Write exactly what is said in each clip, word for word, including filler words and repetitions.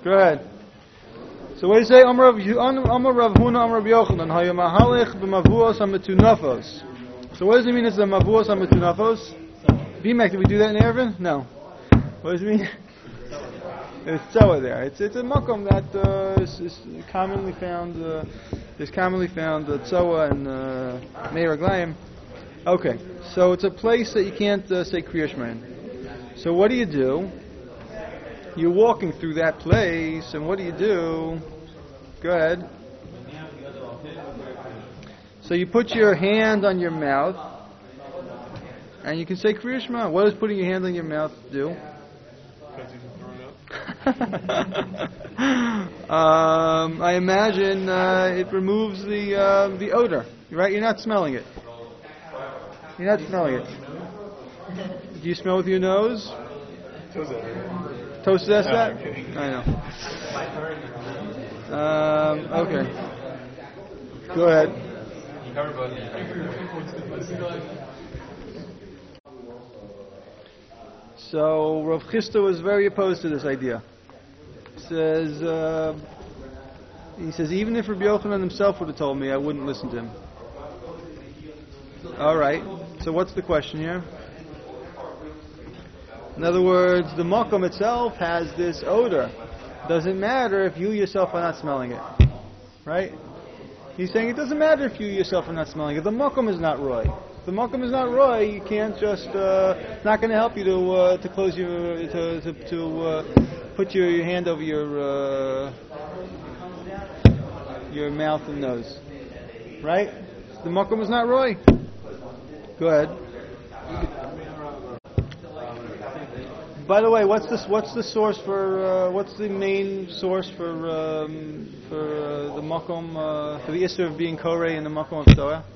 Go ahead. So what do you say? Amar Rav Huna, Amar Rav Yochanan, Haya mahalech b'mavuos ha'metunafos. So what does it mean it's the mavuos ha'metunafos? Bimek, did we do that in Erevin? No. What does it mean? It's tzoa there. It's it's a makom that uh, is, is commonly found. Uh, is commonly found uh, tzoa and uh, meir raglayim. Okay, so it's a place that you can't uh, say Kriyash Shema. So what do you do? You're walking through that place, and what do you do? Go ahead. So you put your hand on your mouth, and you can say Kriyash Shema. What does putting your hand on your mouth do? um, I imagine uh, it removes the uh, the odor. Right? You're not smelling it. You're not smelling it. Do you smell with your nose? Toast that's that? I know. Um, okay. Go ahead. So Rav Chisda was very opposed to this idea. He says, uh, he says, even if Rabbi Yochanan himself would have told me, I wouldn't listen to him. All right. So what's the question here? In other words, the makom itself has this odor. Doesn't matter if you yourself are not smelling it. Right? He's saying it doesn't matter if you yourself are not smelling it. The makom is not roy. The makom is not roy. You can't just. Uh, it's not going to help you to uh, to close your to to, to uh, put your, your hand over your uh, your mouth and nose. Right? The makom is not roy. Go ahead. By the way, what's this? What's the source for? Uh, what's the main source for um, for uh, the makom uh, for the issue of being korei in the makom of Torah?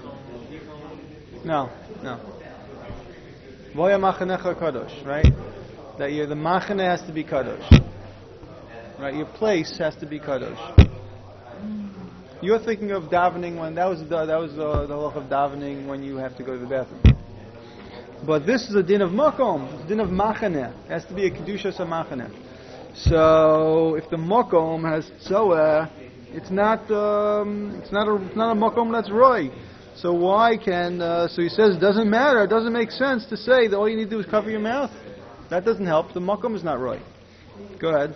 No, no. Voya machanecha kadosh, right? That your the machane has to be kadosh, right? Your place has to be kadosh. You're thinking of davening when that was the, that was the, the halach of davening when you have to go to the bathroom. But this is a din of makom. It's a din of machane. It has to be a kedusha sa machane. So if the makom has tzoah, it's not um, it's not a it's not a makom that's roy. So why can uh, so he says it doesn't matter. It doesn't make sense to say that all you need to do is cover your mouth. That doesn't help. The makom is not roy. Go ahead.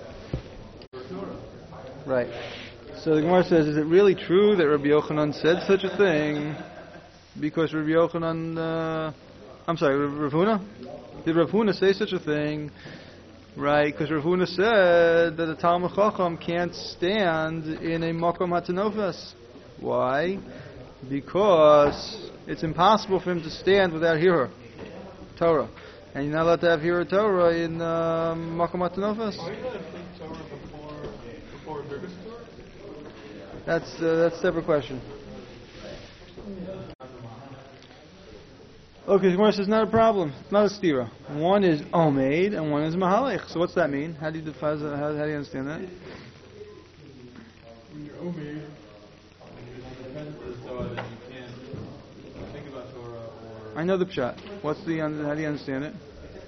Right. So the Gemara says, is it really true that Rabbi Yochanan said such a thing? Because Rabbi Yochanan. Uh, I'm sorry, Rav Huna? Did Rav Huna say such a thing? Right, because Rav Huna said that a Talmud Chacham can't stand in a Makom HaTanofes. Why? Because it's impossible for him to stand without Hira Torah. And you're not allowed to have Hira Torah in um, Makom HaTanofes. Why not have Torah before, before Birkus Torah? That's, uh, that's a separate question. Okay, the Gemara says not a problem. It's not a stira. One is omeid and one is mahalech. So what's that mean? How do you define that? How, how do you understand that? When you're omeid, and you're dependent on the Torah, then you can't think about Torah or... I know the pshat. What's the? How do you understand it?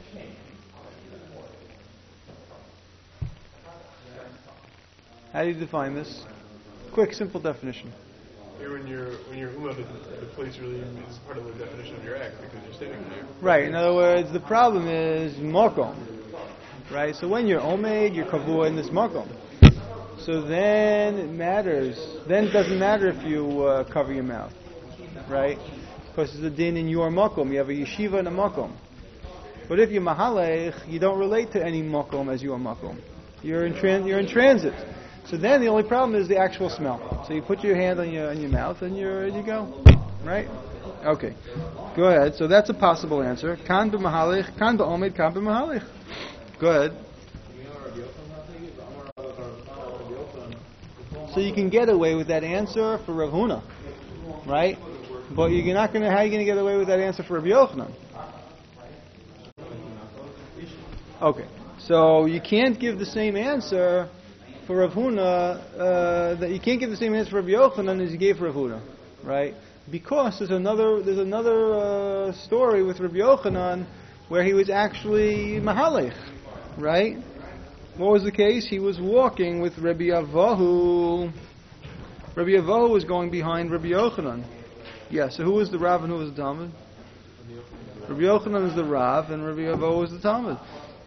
How do you define this? Quick, simple definition. Here, when you're when you're umah, the, the place really is part of the definition of your act because you're sitting there. Right. In other words, the problem is makom. Right. So when you're omeid, you're kavua in this makom. So then it matters. Then it doesn't matter if you uh, cover your mouth. Right. Because it's a din in your makom. You have a yeshiva and a makom. But if you're mahalech, you don't relate to any makom as your makom. You're in tran- You're in transit. So then the only problem is the actual smell. So you put your hand on your on your mouth and you're ready to go. Right? Okay. Go ahead. So that's a possible answer. Kan b'mahalich, kan b'omed, kan b'mahalich. Go ahead. So you can get away with that answer for Rav Huna. Right? But you're not going to, how are you going to get away with that answer for Rabbi Yochanan? Okay. So you can't give the same answer for Rav Huna, uh, that you can't give the same answer for Rabbi Yochanan as you gave for Rav Huna, right? Because there's another there's another uh, story with Rabbi Yochanan where he was actually mahalech, right? what was the case? He was walking with Rabbi Avahu. Rabbi Avahu was going behind Rabbi Yochanan. Yeah, so who was the Rav and who was the Talmud? Rabbi Yochanan is the Rav and Rabbi Avahu was the Talmud.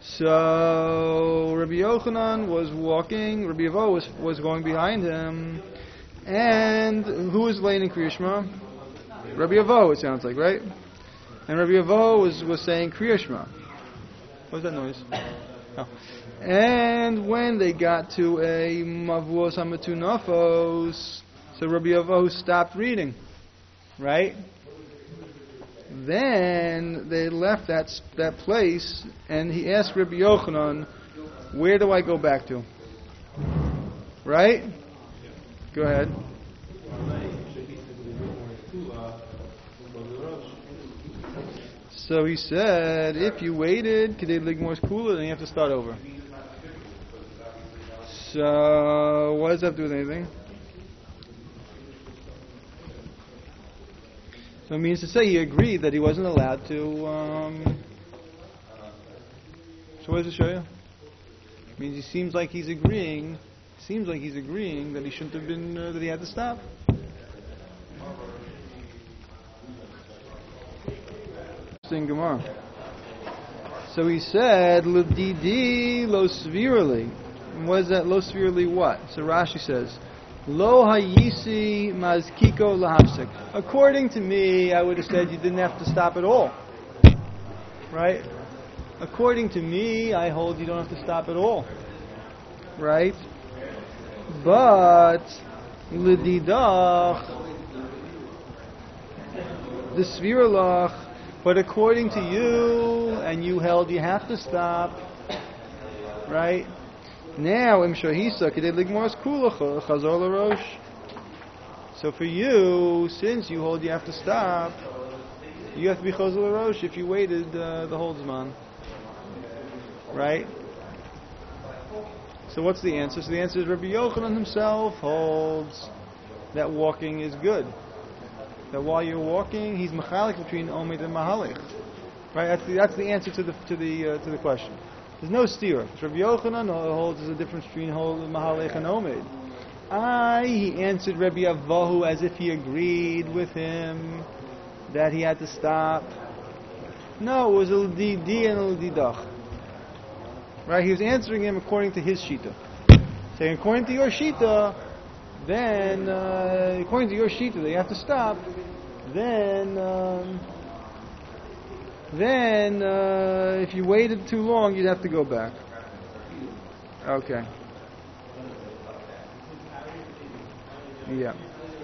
So Rabbi Yochanan was walking, Rabbi Avahu was, was going behind him. And who was laying in Kriya Shema? Rabbi Avahu, it sounds like, right? And Rabbi Avahu was, was saying Kriya Shema. What was that noise? Oh. And when they got to a Mavuos HaMetunafos, so Rabbi Avahu stopped reading, right? Then they left that that place, and he asked Rabbi Yochanan, "Where do I go back to?" Right? Go ahead. So he said, if you waited, Kedei Ligmor's Kula, then you have to start over. So, what does that have to do with anything? So it means to say he agreed that he wasn't allowed to... Um, so what does it show you? It means he seems like he's agreeing, seems like he's agreeing that he shouldn't have been, uh, that he had to stop. Gemara. So he said, "L'didi lo svirli." What is that? Lo svirli what? So Rashi says, "Lo hayisi mazkiko lahapsik." According to me, I would have said you didn't have to stop at all. Right? According to me, I hold you don't have to stop at all. Right? But l'didach, the svirlach. But according to you, and you held you have to stop, right? Now, im shahisa kedei ligmor's kula chazor l'rosh. So for you, since you hold you have to stop, you have to be chazor l'rosh if you waited uh, the whole zman, right? So what's the answer? So the answer is Rabbi Yochanan himself holds that walking is good. That while you're walking, he's machalik between omid and mahalik, right? That's the that's the answer to the to the uh, to the question. There's no steer. Rabbi Yochanan holds there's a difference between mahalik and omid. I he answered Rabbi Avahu as if he agreed with him that he had to stop. No, it was a l'didi and a l'didach. Right? He was answering him according to his shita, saying according to your shita. Then, uh, according to your shita, that you have to stop. Then, um, then, uh, if you waited too long, you'd have to go back. Okay. Yeah.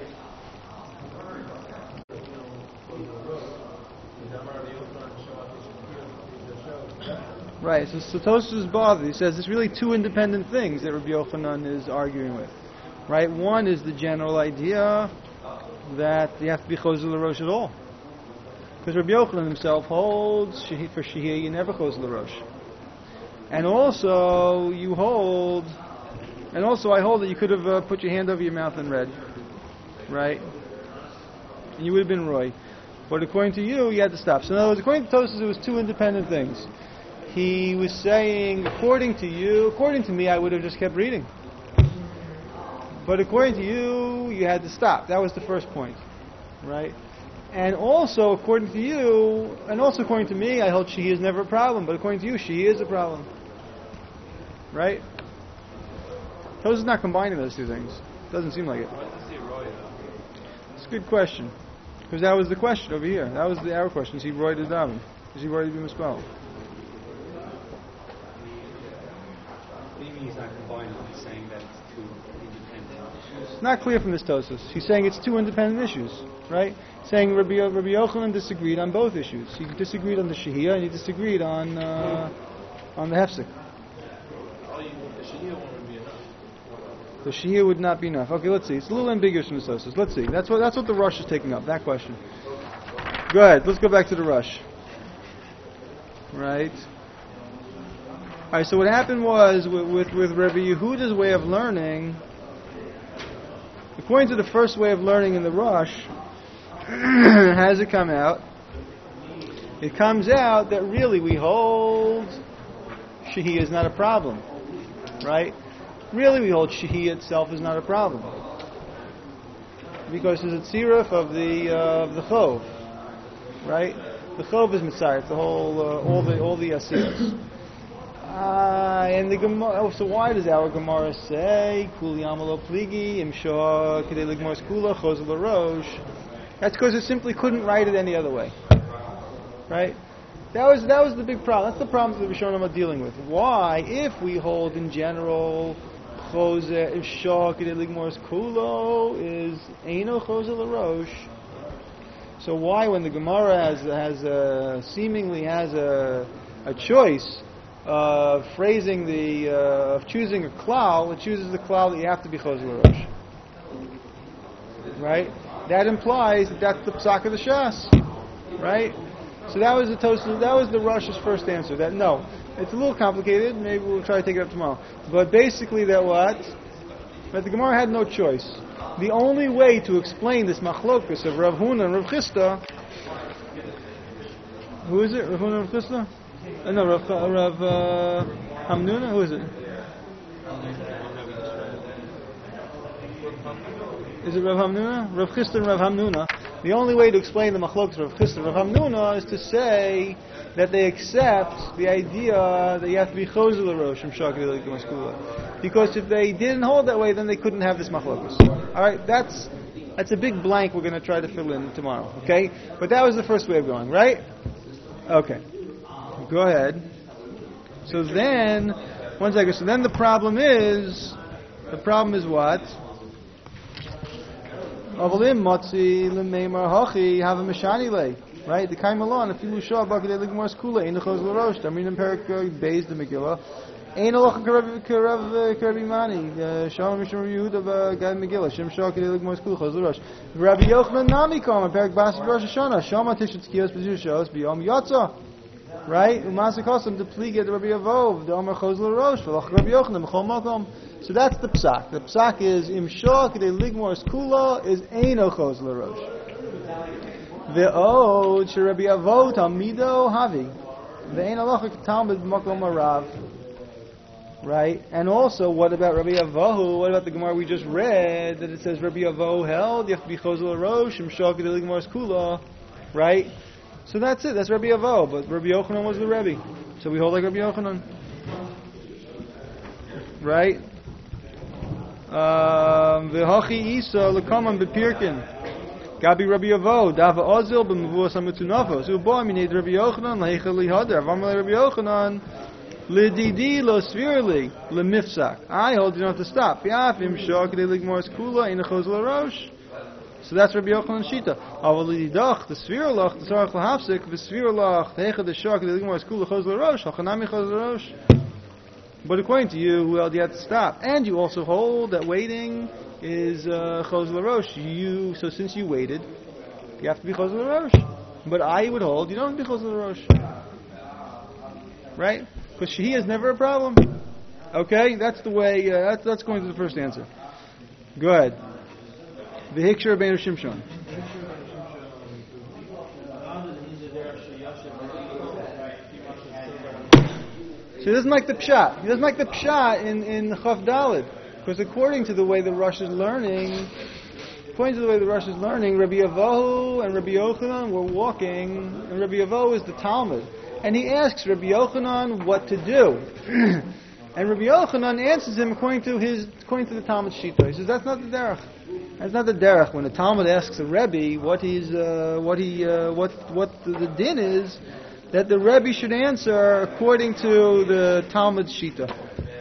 Right. So Tosfos is bothered. He says it's really two independent things that Rabbi Yochanan is arguing with. Right, one is the general idea that you have to be chozeh l'rosh at all, because Rabbi Yochanan himself holds for shehiyah you never chozeh l'rosh, and also you hold, and also I hold that you could have uh, put your hand over your mouth and read, right, and you would have been roy, but according to you, you had to stop. So in other words, according to Tosfos, it was two independent things. He was saying, according to you, according to me, I would have just kept reading. But according to you, you had to stop. That was the first point, right? And also, according to you, and also according to me, I hold shehiyah is never a problem. But according to you, shehiyah is a problem, right? Tosfos is not combining those two things. Doesn't seem like it. Why does he roy though? It's a good question, because that was the question over here. That was the our question. Is he roy to daven? Is he roy to be mispelled? What do you mean he's not combining? He's saying that it's two independent issues. It's not clear from this Tosfos. He's saying it's two independent issues, right? Saying Rabbi, Rabbi Yochanan disagreed on both issues. He disagreed on the shehiyah and he disagreed on uh, on the hefsek. All you, the shehiyah one would be enough. The shehiyah would not be enough. Okay, let's see. It's a little ambiguous from the Tosfos. Let's see. That's what that's what the Rush is taking up. That question. Go ahead. Let's go back to the Rush. Right. All right. So what happened was with with, with Rabbi Yehuda's way of learning. According to the first way of learning in the Rush, how does it come out? It comes out that really we hold shehiyah is not a problem. right? Really, we hold Shehi itself is not a problem. Because there's a tziruf of the uh, of the chov, right? The chov is mitzvah. It's the whole uh, all the all the asiyos. Uh, and the Gemara. Oh, so why does our Gemara say Kuli Amalo Pligi Imshah Kedei Ligmor's Kula Chos Larosh? That's because it simply couldn't write it any other way, right? That was that was the big problem. That's the problem that the Rishonim are dealing with. Why, if we hold in general Chose Imshah Kedei Ligmor's Kula is Eino Chos Larosh? So why, when the Gemara has has a, seemingly has a a choice of phrasing the uh, of choosing a klal, it chooses the klal that you have to be Chos Larosh, right? That implies that that's the psak of the Shas, right? So that was the Tosfos, that was the Rosh's first answer. That no, it's a little complicated. Maybe we'll try to take it up tomorrow. But basically, that what? That the Gemara had no choice. The only way to explain this machlokus of Rav Huna and Rav Chisda, who is it? Rav Huna and Rav Chisda? Uh, no, Rav, uh, Rav uh, Hamnuna. Who is it? Is it Rav Hamnuna? Rav Chisda and Rav Hamnuna. The only way to explain the machlokus of Rav Chisda and Rav Hamnuna is to say that they accept the idea that you have to be Chosel Rosh from Shakir Maskula. Because if they didn't hold that way, then they couldn't have this machlokus. All right, that's that's a big blank we're going to try to fill in tomorrow. Okay, but that was the first way of going, right? Okay, go ahead. So then, one second. So then the problem is, the problem is what? Avalim motzi lemeimar hachi have a mishani lei. Right? The kaim alon if you shah bakadei ligmor skula in the chos l'rosh. Tamrin perik beis the Megillah. Ein aloch karav karav karabimani. Shalom mishum Yehuda v'gad Megillah. Shem shah kadei ligmor skula chos l'rosh. Rabbi Yochanan nami kam perik basi Rosh Hashanah. Shama tishat tzkiyos b'zir shos b'yom yotza. Right? Umasa kosam to pliget Rabbi Avov the Omer chos l'rosh v'loch Rabbi Yochanan b'chol makom. So that's the psak. The psak is im shah kadei ligmor skula is eino chos l'rosh. Ve'od sheRabbi Avot Amido Havi Ve'ein Halacha Talmud Makom Arav. Right? And also, what about Rabbi Avohu? What about the Gemara we just read that it says Rabbi Avohu held you have to be Chosel Rosh Im Shal Kedei Ligmor Skula, right? So that's it. That's Rabbi Avohu. But Rabbi Yochanan was the Rebbe, so we hold like Rabbi Yochanan, right? Ve'hachi Isa Lekaman Bepirkin. Gabi Rabbi Avoh, Dava Ozil, b'mavua samutunafo. So, boy, mi need Rabbi Yochanan, leicha lihader. Avarmalei Rabbi Yochanan, lididi lo svirli, lemifsak. I hold you not to stop. Yafim shok de ligmor skula in a chos larosh. So that's Rabbi Yochanan Shita. Aval lididach, the svirlach, the sarach lahafsik, the svirlach, leicha de shok de ligmor skula chos larosh, hachanami chos larosh. But according to you, well, you have to stop. And you also hold that waiting is Chos Larosh. You so since you waited, you have to be Chos Larosh. But I would hold you don't have to be Chos Larosh, right? Because Shehi is never a problem. Okay, that's the way. Uh, that's that's going to the first answer. Go ahead. The Hikshar Rabbeinu Shimshon. So he doesn't like the pshat. He doesn't like the pshat in in Chav Daled. Because according to the way the Rosh is learning, according to the way the Rosh is learning, Rabbi Avohu and Rabbi Yochanan were walking, and Rabbi Avohu is the Talmud, and he asks Rabbi Yochanan what to do, and Rabbi Yochanan answers him according to his according to the Talmud Shita. He says that's not the derech. That's not the derech. When the Talmud asks a Rebbe what he's uh, what he uh, what what the, the din is, that the Rebbe should answer according to the Talmud Shita.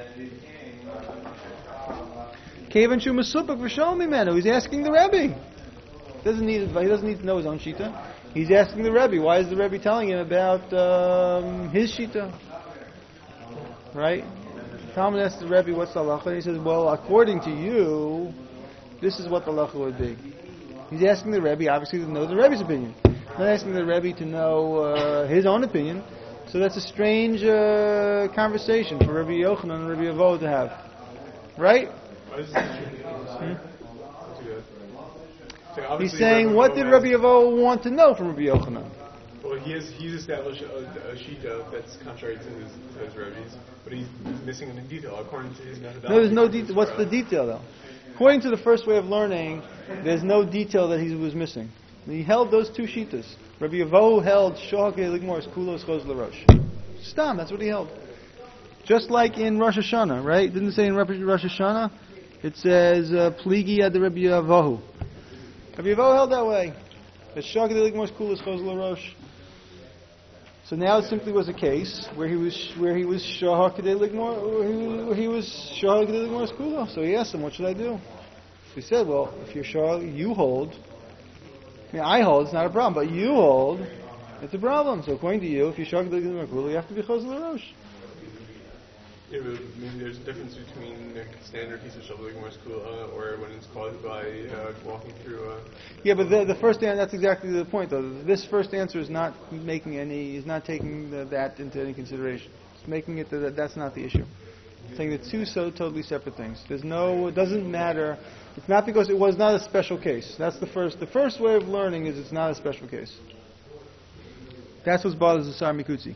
He's asking the Rebbe. Doesn't need, he doesn't need to know his own shita. He's asking the Rebbe. Why is the Rebbe telling him about um, his shita? Right? Talmud asks the Rebbe, what's the halacha? He says, well, according to you, this is what the halacha would be. He's asking the Rebbe, obviously, to know the Rebbe's opinion. Not asking the Rebbe to know uh, his own opinion. So that's a strange uh, conversation for Rabbi Yochanan and Rabbi Avoh to have. Right? Hmm? So He's saying, what did Rabbi Avoh want to know from Rabbi Yochanan? Well, he has he's established a, a shita that's contrary to his, to his Rebbe's, but he's missing in detail according to his methodology. No, there's no detail. What's the detail though? According to the first way of learning, there's no detail that he was missing. He held those two shitas. Rabbi Yevohu held Shohak Ligmor Kulos Choz L'Rosh. Stam, that's what he held. Just like in Rosh Hashanah, right? Didn't it say in Rosh Hashanah? It says uh, Pligi ad Rabbi Yevohu. Rabbi Yevohu held that way. The Shohak Ligmor Kulos Choz L'Rosh. So now it simply was a case where he was where he was Shohak Ligmor, where he was Shohak Ligmor Kulos. So he asked him, "What should I do?" He said, "Well, if you're Shohak, you hold." I mean, I hold, it's not a problem, but you hold, it's a problem. So according to you, if you're Shohak Ligmor Kulos, you have to be Choz L'Rosh. Yeah, but maybe there's a difference between the standard piece of Shabbat Kula or when it's caused by uh, walking through. Uh, yeah, but the, the first answer, that's exactly the point, though. This first answer is not making any, is not taking the, that into any consideration. It's making it that that's not the issue. It's saying the two so totally separate things. There's no, it doesn't matter. It's not because it was not a special case. That's the first. The first way of learning is it's not a special case. That's what bothers the Sar Mikutzi.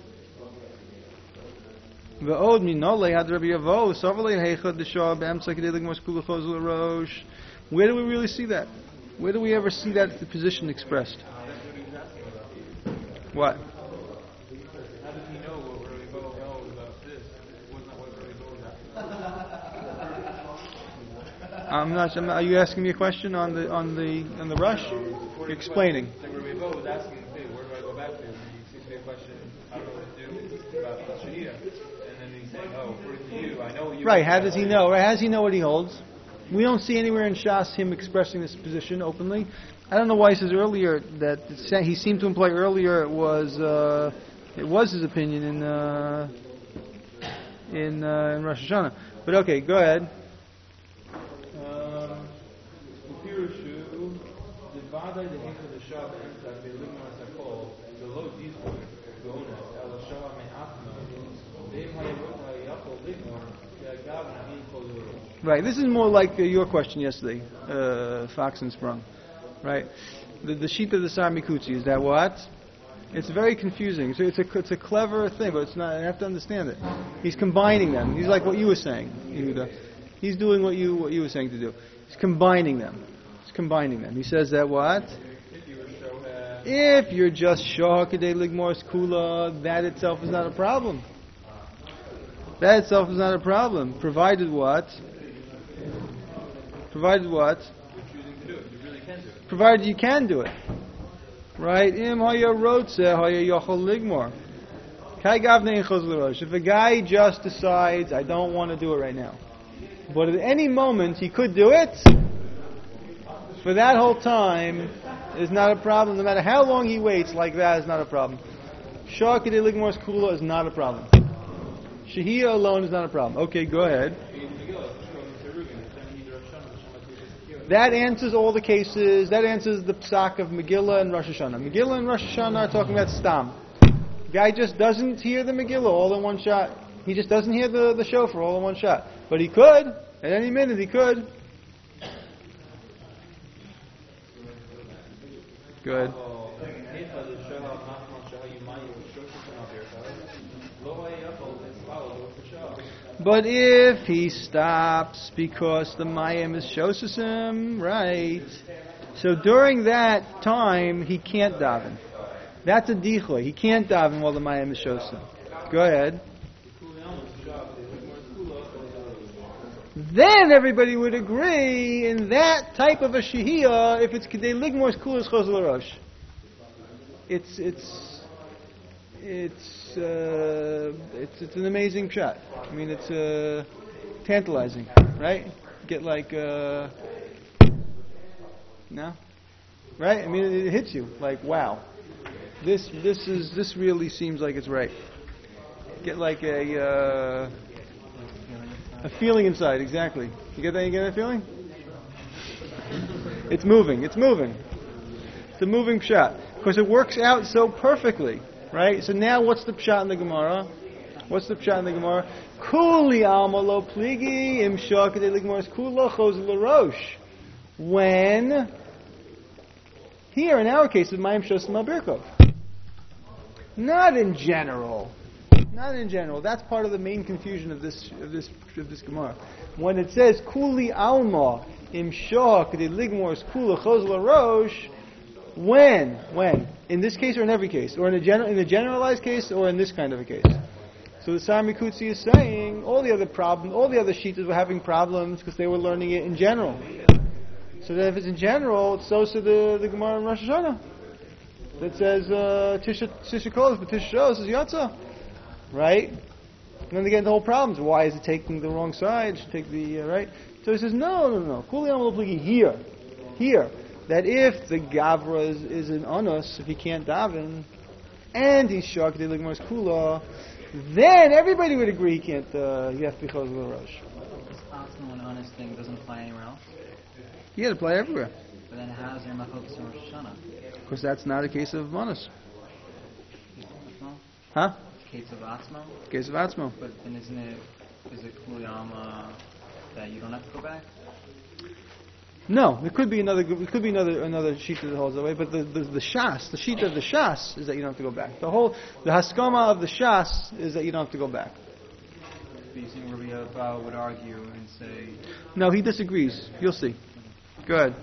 Where do we really see that? Where do we ever see that position expressed? What? How does he know what Rabbi Yevohu knows about this? Wasn't that what Rabbi Yevohu I'm not, I'm not. Are you asking me a question on the on the on the rush? You're explaining. Like Rabbi Yevohu was asking him, hey, where do I go back to? And he seems to be a question, I don't know what to do about the Shahida. Oh, according to you, I know what you right, how does he know? Right, how does he know what he holds? We don't see anywhere in Shas him expressing this position openly. I don't know why he says earlier that he seemed to imply earlier it was uh, it was his opinion in uh, in, uh, in Rosh Hashanah. But okay, go ahead. Right, this is more like uh, your question yesterday, uh, Fox and Sprung. Right, the the sheet of the Sar Mikutzi, is that what? It's very confusing. So it's a it's a clever thing, but it's not. I have to understand it. He's combining them. He's like what you were saying, Yehuda. He's doing what you what you were saying to do. He's combining them. He's combining them. He says that what? If you're just Shohak Ligmor Kula, that itself is not a problem. That itself is not a problem, provided what? Provided what? You're choosing to do it. You really can do it. Provided you can do it. Right? Im haya rotze haya yochel ligmor. Kai gavne in choz l'rosh. If a guy just decides, I don't want to do it right now, but at any moment he could do it, for that whole time is not a problem. No matter how long he waits, like that is not a problem. Shohak Ligmor Kula is not a problem. Shahiyah alone is not a problem. Okay, go ahead. That answers all the cases. That answers the psak of Megillah and Rosh Hashanah. Megillah and Rosh Hashanah are talking about stam. The guy just doesn't hear the Megillah all in one shot. He just doesn't hear the, the shofar all in one shot. But he could. At any minute he could. Good. But if he stops because the mayim is shosasim, right? So during that time, he can't daven. That's a dichoy. He can't daven while the mayim is shosasim. Go ahead. Then everybody would agree in that type of a shehiyah, if it's kedei ligmor kulas choz l'rosh. It's it's it's. Uh, it's it's an amazing shot. I mean, it's uh, tantalizing, right? Get like, uh, no, right? I mean, it, it hits you like, wow, this this is this really seems like it's right. Get like a uh, a feeling inside, exactly. You get that? You get that feeling? It's moving. It's moving. It's a moving shot because it works out so perfectly. Right? So now what's the pshat in the Gemara? What's the pshat in the Gemara? Kuli alma lo pligi im shohak ligmor kula choz l'rosh. When, here in our case, it's mayim shosim al birkov. Not in general. Not in general. That's part of the main confusion of this of this of this Gemara. When it says Kuli Alma Im Shoh K'dei Ligmor's Kula Chos LaRosh, when when in this case or in every case, or in a general in a generalized case, or in this kind of a case. So the Sarmikutsi is saying all the other problems, all the other shitas were having problems because they were learning it in general. So that if it's in general, it's so to the the Gemara in Rosh Hashanah that says uh, Tisha Tisha Kolos, but Tisha Shos is Yatzah, right? And then they get into the whole problems. Why is it taking the wrong side? Should take the uh, right. So he says no, no, no. Kuli Amal Pligi here, here. That if the Gavra is, is an Anus, if he can't daven, and he's Shak de Ligmar's Kula, then everybody would agree he can't. Uh, he has to be Chos LaRosh. This Atzmo and Honest thing doesn't apply anywhere else? Yeah, to apply everywhere. But then how is there Machlokas in Rosh Hashanah? Because that's not a case of Manus. Atzmo? Huh? It's a case of Atzmo? Case of Atzmo. But then isn't it, is it Kuliyama that you don't have to go back? No, it could be another. It could be another another sheet that holds that way. But the the, the shas, the sheet of the shas, is that you don't have to go back. The whole the haskama of the shas is that you don't have to go back. But you think Rabbi Abba would argue and say... No, he disagrees. You'll see. Go ahead.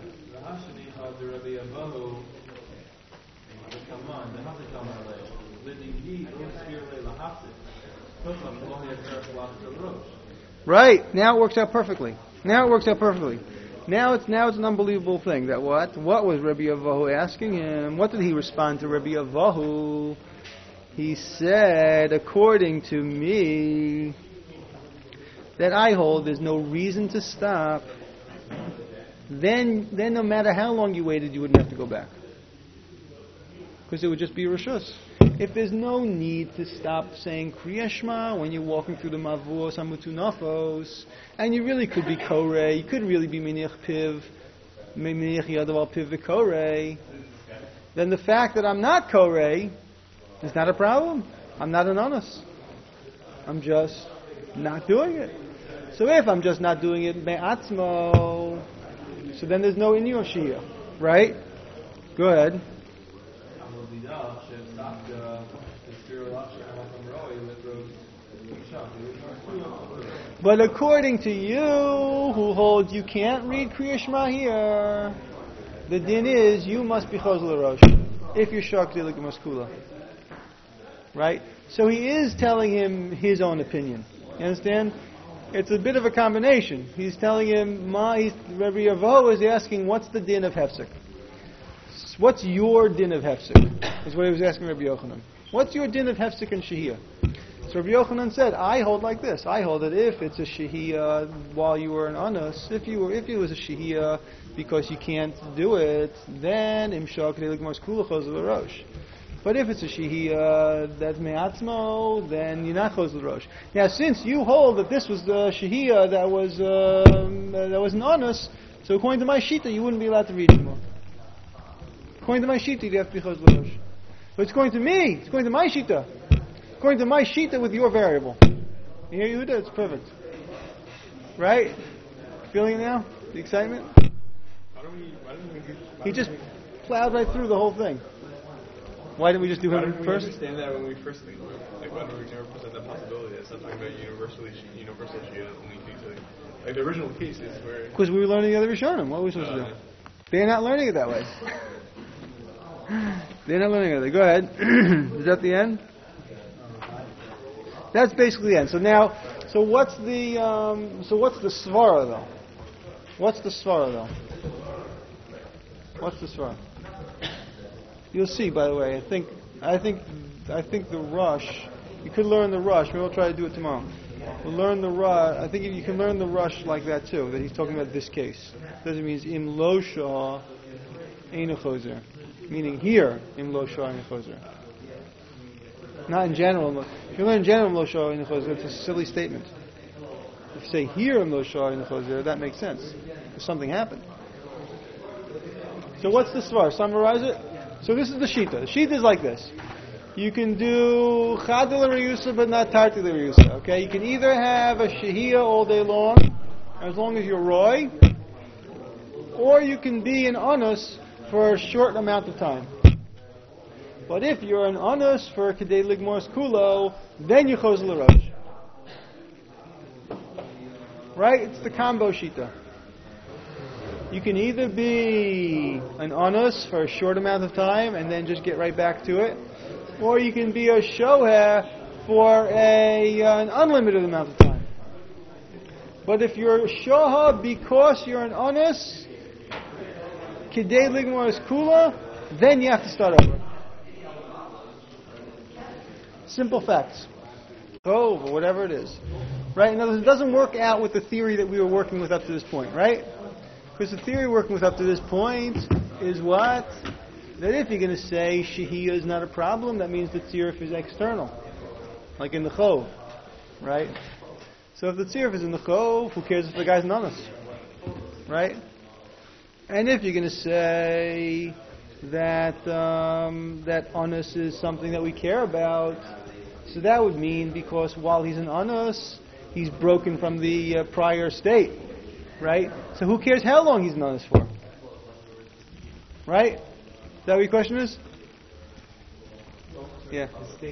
Right. Now it works out perfectly. Now it works out perfectly. Now it's now it's an unbelievable thing. That what? What was Rabbi Avahu asking him? What did he respond to Rabbi Avahu? He said, according to me, that I hold there's no reason to stop. Then, then no matter how long you waited, you wouldn't have to go back. Because it would just be Rishus. If there's no need to stop saying Kriya Shema when you're walking through the Mavos Hamutunafos, and you really could be Korei, you could really be Minich Piv, Minich Yadaval Piv V'Korei, then the fact that I'm not Korei is not a problem. I'm not an honest. I'm just not doing it. So if I'm just not doing it Me'atzmo, so then there's no Inyo Shia, right? Go ahead. But according to you, who holds you can't read Kriya Shema here, the din is you must be Chos LaRosh if you're Shakti L'Gemas Kula. Right? So he is telling him his own opinion. You understand? It's a bit of a combination. He's telling him, Ma, he's, Rabbi Yavo is asking, what's the din of Hefsek? What's your din of Hefsek? Is what he was asking Rabbi Yochanan. What's your din of Hefsek and Shehiyah? So Rabbi Yochanan said, I hold like this. I hold that if it's a Shehiyah while you were an Anus, if you were, if it was a Shehiyah because you can't do it, then Imshak Deligmars Kulachos L'Rosh. But if it's a Shehiyah that's Me'atzmo, then you're not Chos L'Rosh. Now, since you hold that this was the Shehiyah that was um, that was an Anus, so according to my Shita, you wouldn't be allowed to read anymore. According to my Shita, you have to be Chos L'Rosh. But it's going to me, it's going to my Shita. According to my Shita with your variable. You hear Yehuda? It's perfect. Right? Feeling it now? The excitement? Why don't we, why don't we, why He just plowed right through the whole thing. Why didn't we just do Why him didn't we first? understand that when we first like, like why didn't we never present that possibility? It's not talking about universally universal Shia only to like, like the original case is where Because we were learning the other Rishonim. What were we supposed to uh, do? They're not learning it that way. They're not learning it that way. Go ahead. Is that the end? That's basically the end. So now, so what's the um, so what's the svara though? What's the svara though? What's the svara? You'll see. By the way, I think I think I think the rush. You could learn the rush. Maybe we'll try to do it tomorrow. We'll learn the rush. I think you can learn the rush like that too. That he's talking about this case. Doesn't mean im lo shah ein chozer. Meaning here im lo shah ein chozer. Not in general. If you learn in general lo shah ein chozer, it's a silly statement. If you say here im lo shah ein chozer, that makes sense. Because something happened. So what's the svar? Summarize it. So this is the shita. The shita is like this. You can do chad l'riyusa but not tarti l'riyusa. Okay, you can either have a shehiyah all day long, as long as you're roy, or you can be an anus for a short amount of time. But if you're an anus for kedei ligmors kulo, then you chosel l'rosh. Right? It's the combo shita. You can either be an anus for a short amount of time and then just get right back to it, or you can be a shoher for a, uh, an unlimited amount of time. But if you're a shoher because you're an anus, kedei ligmors kula, then you have to start over. Simple facts. Oh, or whatever it is. Right? In other words, it doesn't work out with the theory that we were working with up to this point, right? Because the theory we're working with up to this point is what? That if you're going to say Shehiyah is not a problem, that means the tziruf is external. Like in the Chov. Right? So if the tziruf is in the Chov, who cares if the guy's an anus? Right? And if you're going to say that um, that anus is something that we care about, so that would mean because while he's an anus, he's broken from the uh, prior state. Right? So who cares how long he's an anus for? Right? Is that what your question is? Yeah.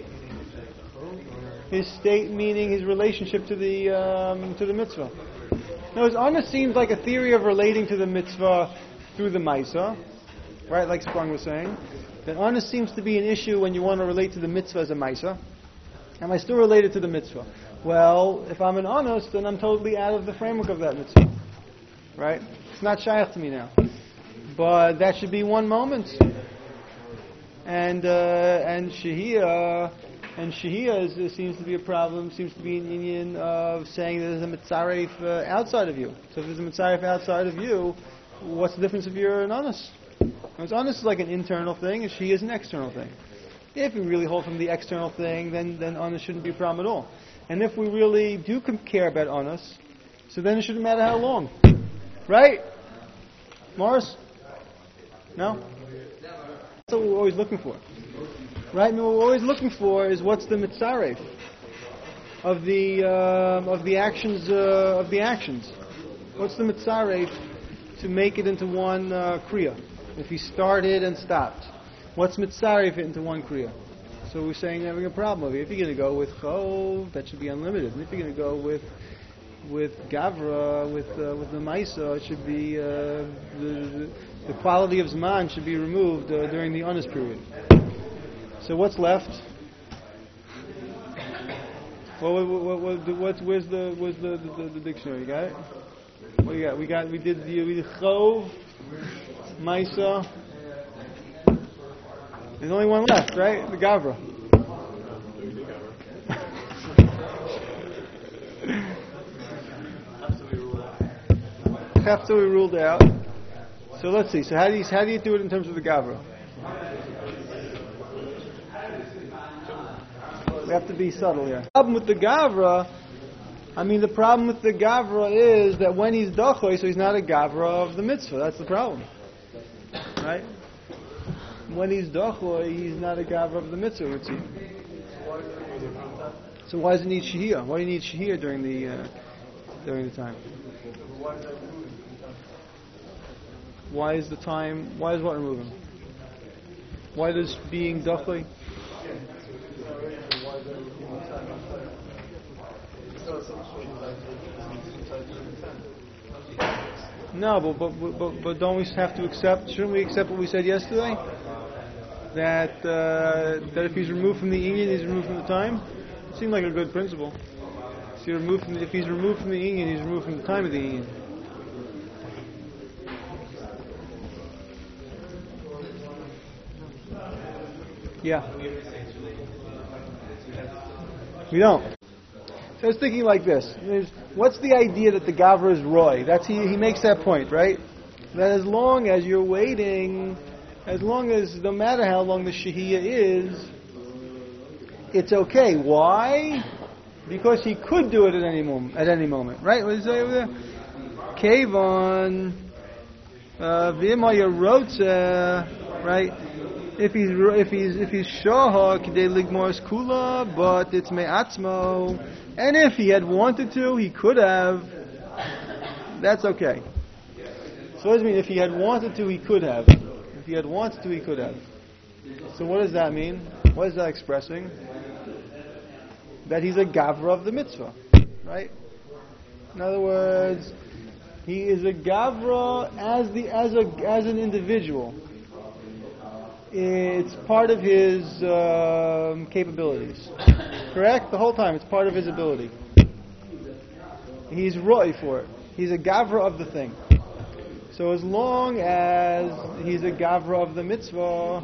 His state meaning his relationship to the um, to the mitzvah. Now, his anus seems like a theory of relating to the mitzvah through the maisa, right? Like Sprung was saying, that anus seems to be an issue when you want to relate to the mitzvah as a maisa. Am I still related to the mitzvah? Well, if I'm an anus, then I'm totally out of the framework of that mitzvah. Right? It's not shaykh to me now. But that should be one moment. And uh, and shehiyah and shehiyah is, seems to be a problem. Seems to be an union of saying that there's a mitzaref uh, outside of you. So if there's a mitzaref outside of you, what's the difference if you're an anus? Because anus is like an internal thing, and shehiyah is an external thing. If we really hold from the external thing, then then anus shouldn't be a problem at all. And if we really do care about anus, so then it shouldn't matter how long. Right? Morris? No? That's what we're always looking for. Right? And what we're always looking for is what's the mitzaref of the uh, of the actions uh, of the actions. What's the mitzaref to make it into one uh, kriya? If he started and stopped, what's mitzaref into one kriya? So we're saying having a problem. If you're going to go with chov, that should be unlimited. And if you're going to go with with Gavra, with uh, with the Maisa, it should be uh, the, the quality of Zman should be removed uh, during the honest period. So what's left? Well, what, what, what, what, where's the where's the, the, the dictionary? You got it? What you got? We got we did the we did Chov, Maisa. There's only one left, right? The Gavra. Have to be ruled out. So let's see. So how do you how do you do it in terms of the Gavra? We have to be subtle here. The problem with the Gavra, I mean, the problem with the Gavra is that when he's Dachoy, so he's not a Gavra of the mitzvah. That's the problem, right? When he's Dachoy, he's not a Gavra of the mitzvah. It seems. So why does it need Shehiyah? Why do you need Shehiyah during the uh, during the time? Why is the time? Why is what removing? Why does being Dachoy? No, but, but but but don't we have to accept? Shouldn't we accept what we said yesterday? That uh, that if he's removed from the union, he's removed from the time. It seemed like a good principle. So you're removed from the, if he's removed from the union, he's removed from the time of the union. Yeah. We don't. So I was thinking like this. There's, what's the idea that the Gavra is Roy? That's he, he makes that point, right? That as long as you're waiting, as long as, no matter how long the Shehiyah is, it's okay. Why? Because he could do it at any moment, at any moment, right? What does it say over there? Kevon, V'imaya Rotze, right? If he's if he's if he's Shahar K'dei Ligmor's Kula, but it's Me'atzmo, and if he had wanted to, he could have. That's okay. So what does it mean? If he had wanted to, he could have. If he had wanted to, he could have. So what does that mean? What is that expressing? That he's a gavra of the mitzvah, right? In other words, he is a gavra as the as a as an individual. It's part of his um, capabilities, correct? The whole time, it's part of his ability. He's roi for it. He's a gavra of the thing. So as long as he's a gavra of the mitzvah,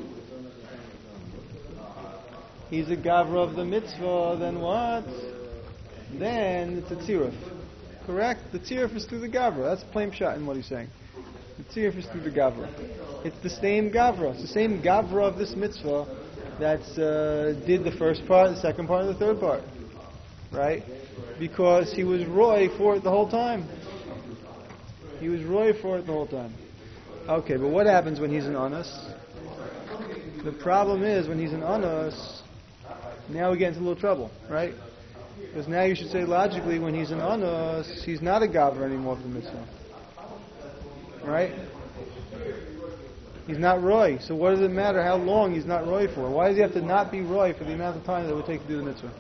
he's a gavra of the mitzvah, then what? Then it's a tziruf. Correct? The tziruf is through the gavra. That's plain shot in what he's saying. The tziruf is through the gavra. It's the same gavra. It's the same gavra of this mitzvah that uh, did the first part, the second part, and the third part. Right? Because he was roi for it the whole time. He was roi for it the whole time. Okay, but what happens when he's an anus? The problem is when he's an anus, now we get into a little trouble, right? Because now you should say logically, when he's an anus, he's not a gavra anymore for the mitzvah. Right? He's not roi. So what does it matter how long he's not roi for? Why does he have to not be roi for the amount of time that it would take to do the mitzvah?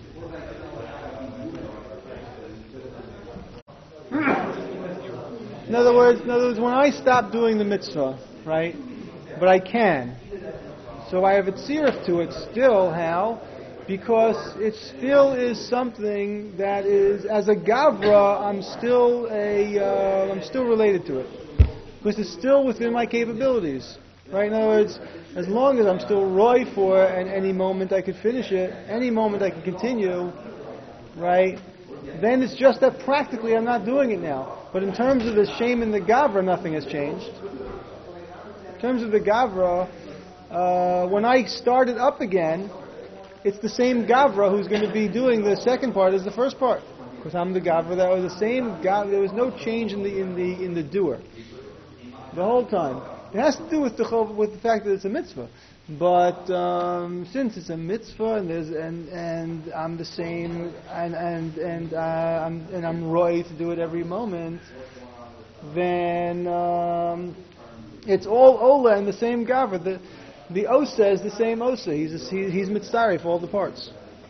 In other words, in other words, when I stop doing the mitzvah, right? But I can. So I have a tziruf to it still. How? Because it still is something that is, as a gavra, I'm still a, uh, I'm still related to it. Because it's still within my capabilities. Right? In other words, as long as I'm still roi for it, and any moment I could finish it, any moment I can continue, right? Then it's just that practically I'm not doing it now. But in terms of the shame in the gavra, nothing has changed. In terms of the gavra, uh, when I start it up again, it's the same gavra who's going to be doing the second part as the first part. Because I'm the gavra that was the same gavra. There was no change in the in the in the doer the whole time. It has to do with the with the fact that it's a mitzvah. But um, since it's a mitzvah and there's and and I'm the same and and and uh, I'm and I'm roi to do it every moment, then um, it's all ola and the same gavra. The the osa is the same osa. He's a, he, he's mitzari for all the parts.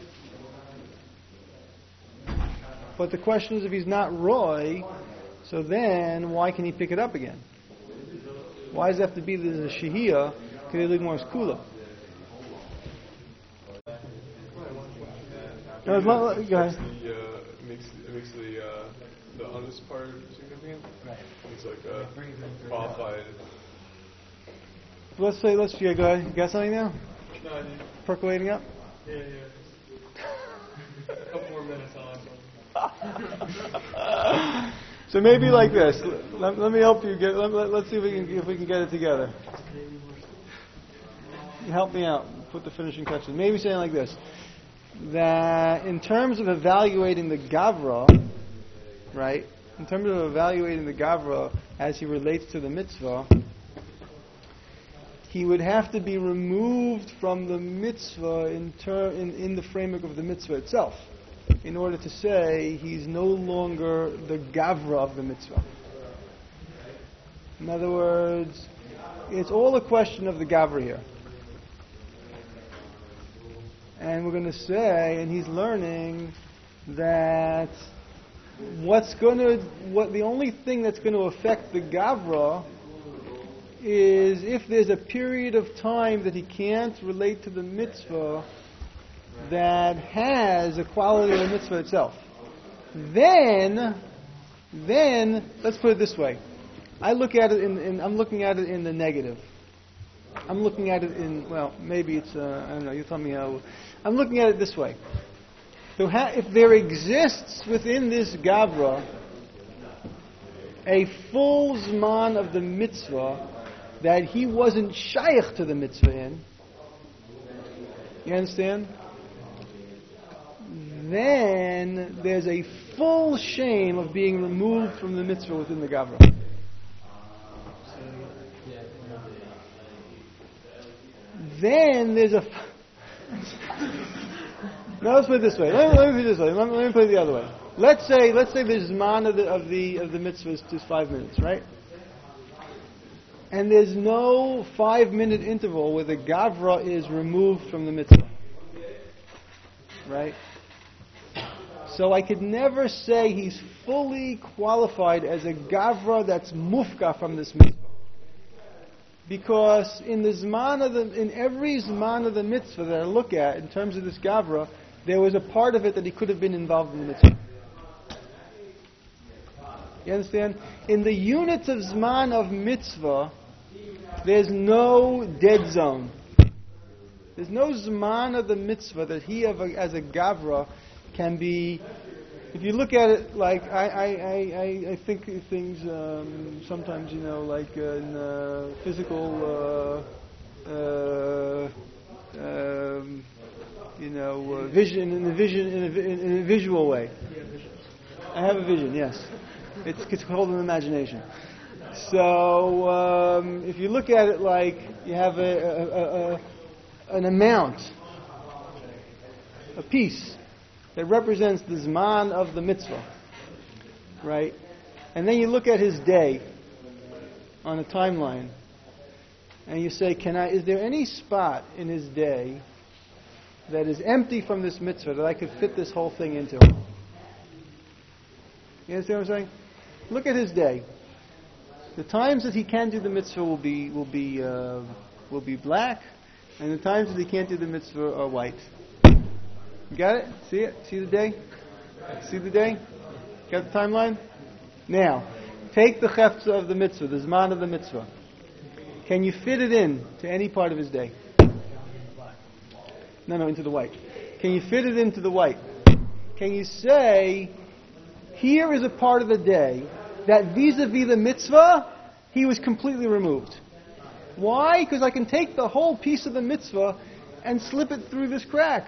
But the question is, if he's not roi, so then why can he pick it up again? Why does it have to be there's a shehiyah? Kedei ligmor kula. No, go ahead. The, uh, makes it makes the uh, the honest part significant. Right. It's like uh, qualified. Let's say let's yeah, go ahead. You got something now? No, I didn't. Percolating up. Yeah, yeah. A couple more minutes on. So maybe like this. Let, let me help you get. Let, let, let's see if we can if we can get it together. Help me out. Put the finishing touches. Maybe saying like this: that in terms of evaluating the gavra, right? In terms of evaluating the gavra as he relates to the mitzvah, he would have to be removed from the mitzvah in, ter- in, in the framework of the mitzvah itself, in order to say he's no longer the gavra of the mitzvah. In other words, it's all a question of the gavra here. And we're going to say, and he's learning that what's going to, what the only thing that's going to affect the gavra is if there's a period of time that he can't relate to the mitzvah that has a quality of the mitzvah itself. Then, then let's put it this way. I look at it in, in I'm looking at it in the negative. I'm looking at it in, well, maybe it's, uh, I don't know, you tell me how. I'm looking at it this way. So ha- if there exists within this gavra a full zman of the mitzvah that he wasn't shaykh to the mitzvah in, you understand? Then there's a full shame of being removed from the mitzvah within the gavra. Then there's a. Now let's put it this way. Let me, let me put it this way. Let me, let me put it the other way. Let's say let's say the zman of the of the of the mitzvah is just five minutes, right? and there's no five-minute interval where the gavra is removed from the mitzvah. Right? So I could never say he's fully qualified as a gavra that's mufka from this mitzvah. Because in the zman of the, in every zman of the mitzvah that I look at, in terms of this gavra, there was a part of it that he could have been involved in the mitzvah. You understand? In the units of zman of mitzvah, there's no dead zone. There's no zman of the mitzvah that he, as a gavra, can be. If you look at it, like I, I, I, I think things um, sometimes, you know, like uh, in uh, physical, uh, uh, um, you know, uh, vision in a vision in a, in a visual way. I have a vision. Yes, it's it's called an imagination. So um, if you look at it like you have a, a, a, a an amount, a piece that represents the zman of the mitzvah, right? And then you look at his day on a timeline, and you say, "Can I? Is there any spot in his day that is empty from this mitzvah that I could fit this whole thing into?" You understand what I'm saying? Look at his day. The times that he can do the mitzvah will be will be uh, will be black, and the times that he can't do the mitzvah are white. You got it? See it? See the day? See the day? Got the timeline? Now, take the chefza of the mitzvah, the zman of the mitzvah. Can you fit it in to any part of his day? No, no, into the white. Can you fit it into the white? Can you say, here is a part of the day that vis-a-vis the mitzvah, he was completely removed. Why? Because I can take the whole piece of the mitzvah and slip it through this crack.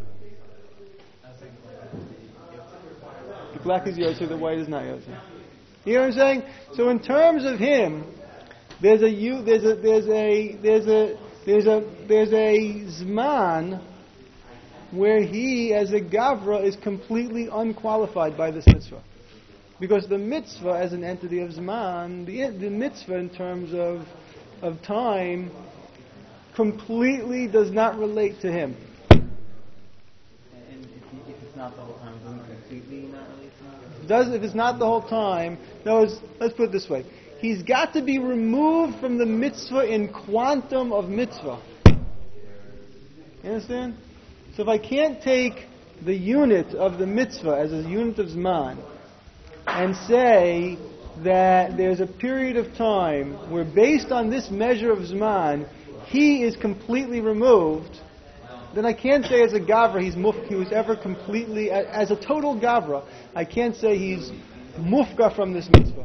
The black is Yotze, the white is not Yotze. You know what I'm saying? So in terms of him, there's a you, there's a there's a there's a there's a there's a zman where he, as a gavra, is completely unqualified by this mitzvah. Because the mitzvah, as an entity of zman, the, the mitzvah in terms of of time, completely does not relate to him. And if, if it's not the whole time, doesn't it completely not relate to him? Does if it's not the whole time? No, it's, let's put it this way: he's got to be removed from the mitzvah in quantum of mitzvah. You understand? So if I can't take the unit of the mitzvah as a unit of zman and say that there's a period of time where, based on this measure of zman, he is completely removed, then I can't say as a gavra he's muf, he was ever completely, as a total gavra, I can't say he's mufka from this mitzvah.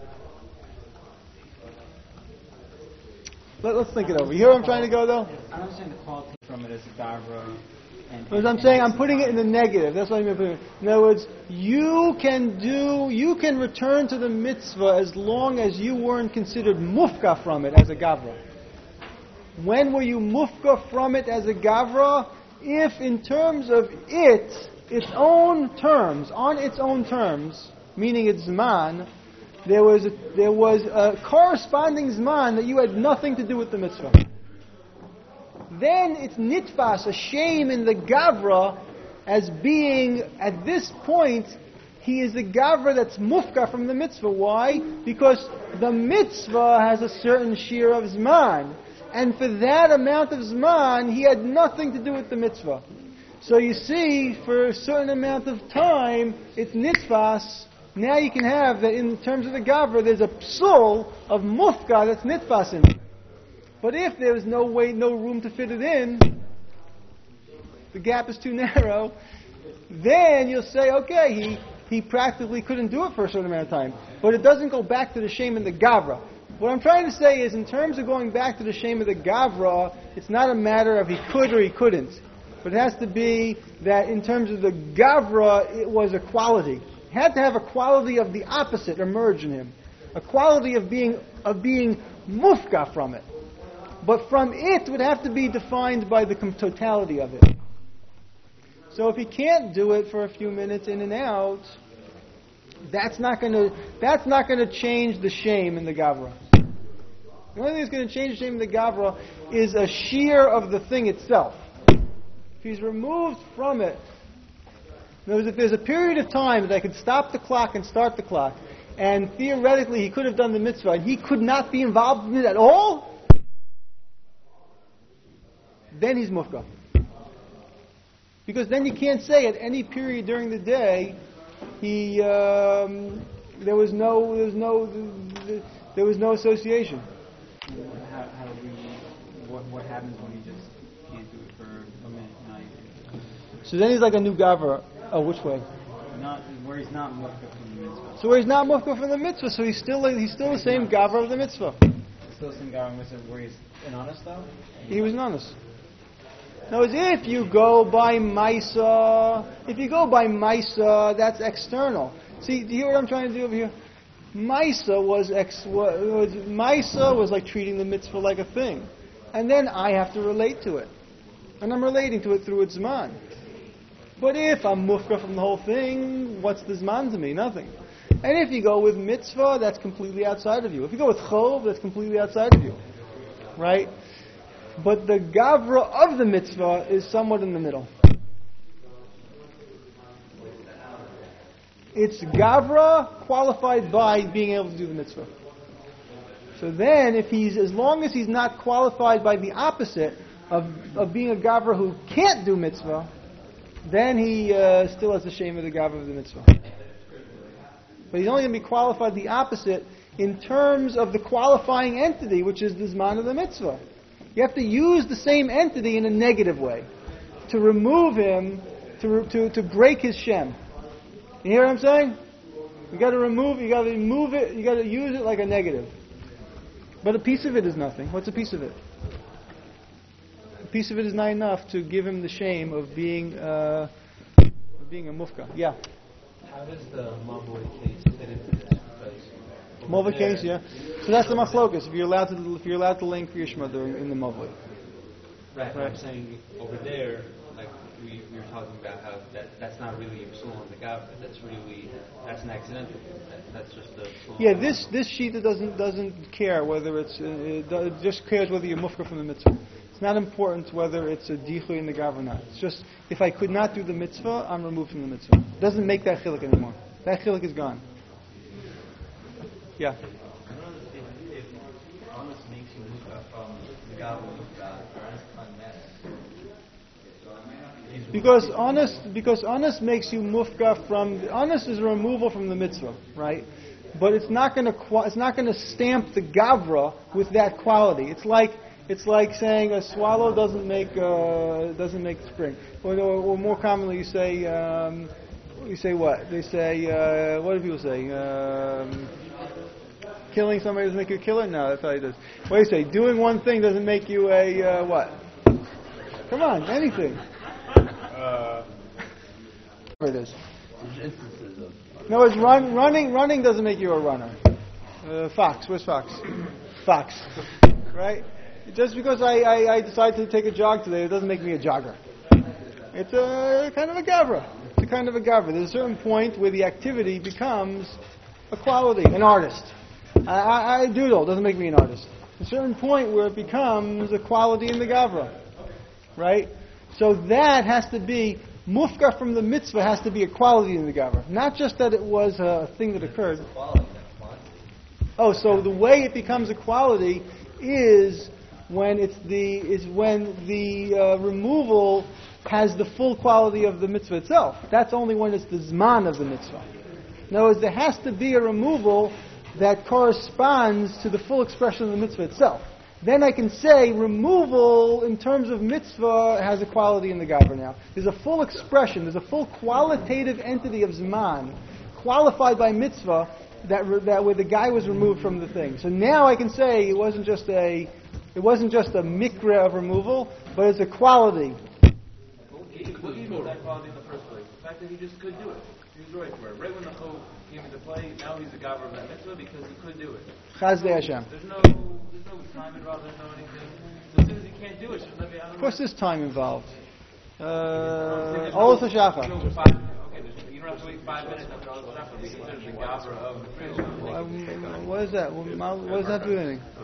Let, let's think it over. You hear where I'm trying to go, though? I don't understand the quality from it as a gavra. And, As I'm saying, I'm putting it in the negative. That's what I mean. Putting it. In other words, you can do, you can return to the mitzvah as long as you weren't considered mufka from it as a gavra. When were you mufka from it as a gavra? If in terms of it, its own terms, on its own terms, meaning its zman, there was a, there was a corresponding zman that you had nothing to do with the mitzvah. Then it's nitfas, a shame in the gavra, as being, at this point, he is the gavra that's mufka from the mitzvah. Why? Because the mitzvah has a certain share of zman. And for that amount of zman, he had nothing to do with the mitzvah. So you see, for a certain amount of time, it's nitfas. Now you can have that in terms of the gavra, there's a psul of mufka that's nitfas in it. But if there is no way, no room to fit it in, the gap is too narrow, then you'll say, okay, he, he practically couldn't do it for a certain amount of time. But it doesn't go back to the shame in the gavra. What I'm trying to say is, in terms of going back to the shame of the gavra, it's not a matter of he could or he couldn't. But it has to be that in terms of the gavra, it was a quality. It had to have a quality of the opposite emerge in him. A quality of being, of being mufka from it. But from it would have to be defined by the totality of it. So if he can't do it for a few minutes in and out, that's not going to that's not going to change the shame in the gavra. The only thing that's going to change the shame of the Gavra is a shear of the thing itself. If he's removed from it, in other words, if there's a period of time that I could stop the clock and start the clock, and theoretically he could have done the mitzvah, and he could not be involved in it at all, then he's mufka. Because then you can't say at any period during the day he um, there was no there was no there was no association. How, how do we, what, what happens when you just can't do it for a minute? Now you do it. So then he's like a new gaver. Oh, which way? Not where he's not mufka from the mitzvah. So where he's not mufka from the mitzvah, so he's still he's still the same gaver of the mitzvah. Still some gaver mitzvah where he's an honest though. He was an honest. Now, if you go by Maisa, if you go by Maisa, that's external. See, do you hear what I'm trying to do over here? Maisa was ex. Was, Maisa was like treating the mitzvah like a thing, and then I have to relate to it, and I'm relating to it through its zman. But if I'm mufka from the whole thing, what's the zman to me? Nothing. And if you go with mitzvah, that's completely outside of you. If you go with chov, that's completely outside of you, right? But the gavra of the mitzvah is somewhat in the middle. It's gavra qualified by being able to do the mitzvah. So then, if he's, as long as he's not qualified by the opposite of, of being a gavra who can't do mitzvah, then he uh, still has the shame of the gavra of the mitzvah. But he's only going to be qualified the opposite in terms of the qualifying entity, which is the zman of the mitzvah. You have to use the same entity in a negative way to remove him, to to to break his shem. You hear what I'm saying? You got to remove. You got to remove it. You got to use it like a negative. But a piece of it is nothing. What's a piece of it? A piece of it is not enough to give him the shame of being uh, of being a mufka. Yeah. How does the Mavoi case fit into this? Mavoi case, yeah. So that's the machlokas. If you're allowed to, if you're allowed to link Yishma in the Mavoi. Right. Right. I'm saying over there, like we, we were talking about how that that's not really a psul on the gavra. That's really that's an accidental. That, that's just a psul. Yeah. This this shita doesn't doesn't care whether it's uh, it, it just cares whether you're mufka from the mitzvah. It's not important whether it's a dichui in the gavra or not. It's just if I could not do the mitzvah, I'm removed from the mitzvah. It doesn't make that chiluk anymore. That chiluk is gone. Yeah. Because honest, because honest makes you mufka from. Honest is a removal from the mitzvah, right? But it's not going to. It's not going to stamp the gavra with that quality. It's like it's like saying a swallow doesn't make uh, doesn't make spring. Or, or, or more commonly, you say um, you say what? They say uh, what do people say? Um, killing somebody doesn't make you a killer? No, that's how he does. What do you say? Doing one thing doesn't make you a uh, what? Come on, anything. Uh, Whatever it is. No, it's run, running. Running doesn't make you a runner. Uh, Fox, where's Fox? Fox, right? Just because I, I, I decide to take a jog today, it doesn't make me a jogger. It's a kind of a gavra. It's a kind of a gavra. There's a certain point where the activity becomes a quality, an artist. I, I, I doodle, doesn't make me an artist. A certain point where it becomes a quality in the gavra, right? So that has to be, mufka from the mitzvah has to be a quality in the gavra. Not just that it was a thing that occurred. Oh, so the way it becomes a quality is when it's the is when the uh, removal has the full quality of the mitzvah itself. That's only when it's the zman of the mitzvah. In other words, there has to be a removal that corresponds to the full expression of the mitzvah itself. Then I can say removal in terms of mitzvah has a quality in the gavra now. There's a full expression, there's a full qualitative entity of zman, qualified by mitzvah, that re, that where the guy was removed from the thing. So now I can say it wasn't just a it wasn't just a mikra of removal, but it's a quality. What do you mean that quality in the first place? The fact that he just could do it. He was right for it. Right when the chol came into play, now he's a gavra of that mitzvah because he could do it. Chazdei Hashem. There's no, there's no time involved. There's no anything. So as soon as he can't do it, shouldn't that be? I don't Of course, know. there's time involved. Uh, There's All no- the shacha. no five- Okay, there's- you don't have to wait five minutes after all the shacha to be considered the gavra of the prayer. Um, What is that? What what does that do anything?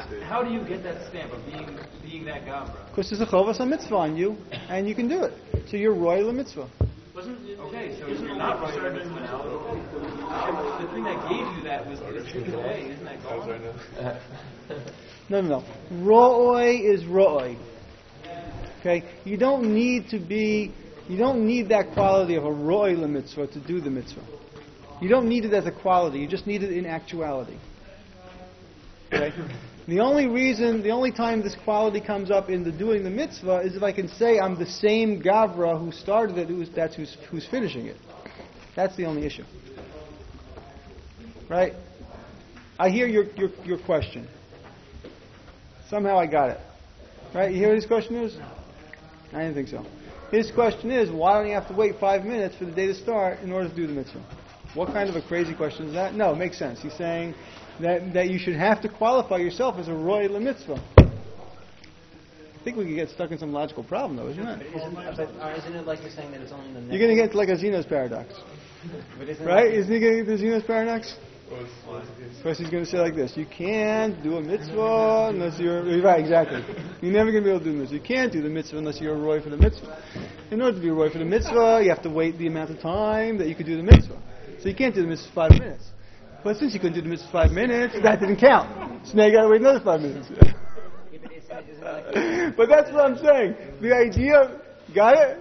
stage. How do you get that stamp of being being that gavra? Because there's a chovas mitzvah on you, and you can do it. So you're royal mitzvah. Wasn't okay? So you're not right in mitzvah now. The thing that gave you that was taken away. Isn't that That was gone? right now. No, no, no. Ro'oi is ro'oi. Okay? You don't need to be, you don't need that quality of a ro'oi mitzvah to do the mitzvah. You don't need it as a quality. You just need it in actuality. Okay? The only reason, the only time this quality comes up in the doing the mitzvah is if I can say I'm the same Gavra who started it, who's, that's who's, who's finishing it. That's the only issue. Right? I hear your, your, your question. Somehow I got it. Right? You hear what his question is? I didn't think so. His question is, why don't you have to wait five minutes for the day to start in order to do the mitzvah? What kind of a crazy question is that? No, it makes sense. He's saying that, that you should have to qualify yourself as a roy mitzvah. I think we could get stuck in some logical problem, though, isn't it? Isn't, but, uh, isn't it like you're saying that it's only the next? You're going to get like a Zeno's paradox. But isn't Right? It, Isn't he going to get the Zeno's paradox? What was, what was the case? First he's going to say like this, you can't do a mitzvah unless you're, right, exactly. You're never going to be able to do the mitzvah. You can't do the mitzvah unless you're a roy for the mitzvah. In order to be a roy for the mitzvah, you have to wait the amount of time that you could do the mitzvah. So you can't do the mitzvah for five minutes. But since you couldn't do the mitzvah for five minutes, that didn't count. So now you got to wait another five minutes. yeah, but isn't, isn't it like But that's what I'm saying. The idea, got it?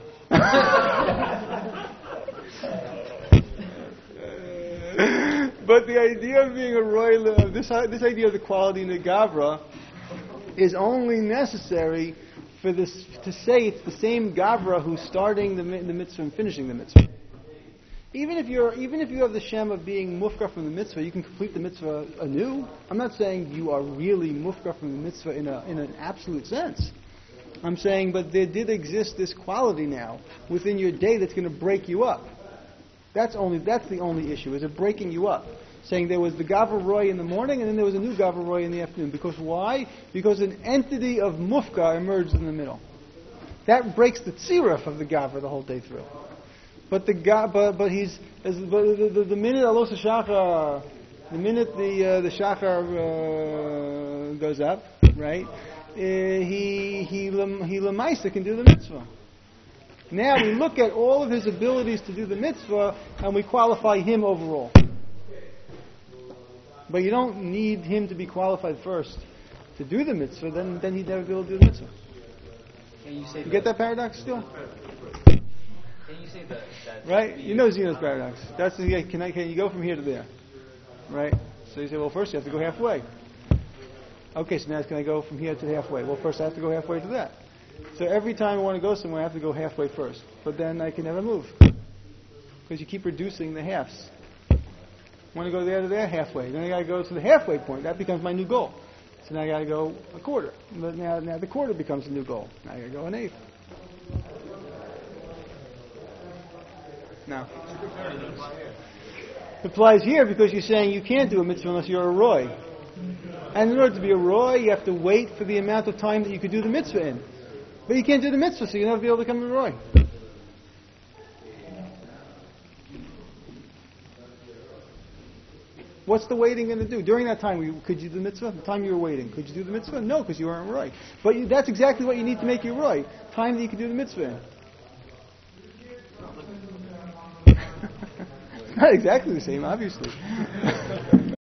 But the idea of being a royal, uh, this this idea of the quality in the Gavra, is only necessary for this to say it's the same Gavra who's starting the, the mitzvah and finishing the mitzvah. Even if you're, even if you have the shem of being mufka from the mitzvah, you can complete the mitzvah anew. I'm not saying you are really mufka from the mitzvah in a in an absolute sense. I'm saying, but there did exist this quality now within your day that's going to break you up. That's only that's the only issue, is it breaking you up. Saying there was the Gavra Roy in the morning and then there was a new Gavra Roy in the afternoon. Because why? Because an entity of Mufka emerged in the middle. That breaks the tziruf of the Gavra the whole day through. But the ga- but, but he's as, but the, the, the minute Alos Shachar, the minute the uh, the Shachar uh, goes up, right? Uh, he he lam- he lamaisa can do the mitzvah. Now we look at all of his abilities to do the mitzvah and we qualify him overall. But you don't need him to be qualified first to do the mitzvah, then, then he'd never be able to do the mitzvah. Can you say You get that paradox still? Can you say that? that Right? You know Zeno's paradox. That's the, yeah, can, I, can you go from here to there? Right? So you say, well, first you have to go halfway. Okay, so now can I go from here to halfway? Well, first I have to go halfway to that. So every time I want to go somewhere, I have to go halfway first. But then I can never move. Because you keep reducing the halves. Want to go there to there, halfway. Then I got to go to the halfway point. That becomes my new goal. So now I got to go a quarter. But now, now the quarter becomes a new goal. Now I got to go an eighth. Now, it applies here because you're saying you can't do a mitzvah unless you're a roy. And in order to be a roy, you have to wait for the amount of time that you could do the mitzvah in. But you can't do the mitzvah, so you'll never be able to become a roy. What's the waiting going to do? During that time, you, could you do the mitzvah? The time you were waiting, could you do the mitzvah? No, because you weren't roy. But you, that's exactly what you need to make you roy. Time that you can do the mitzvah in. It's not exactly the same, obviously.